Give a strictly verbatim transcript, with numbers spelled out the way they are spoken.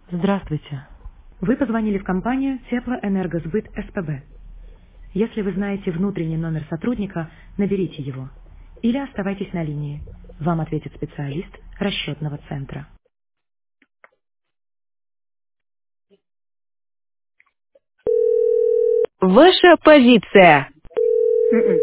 Здравствуйте. Вы позвонили в компанию Теплоэнергосбыт СПБ. Если вы знаете внутренний номер сотрудника, наберите его. Или оставайтесь на линии. Вам ответит специалист расчетного центра. Ваша позиция.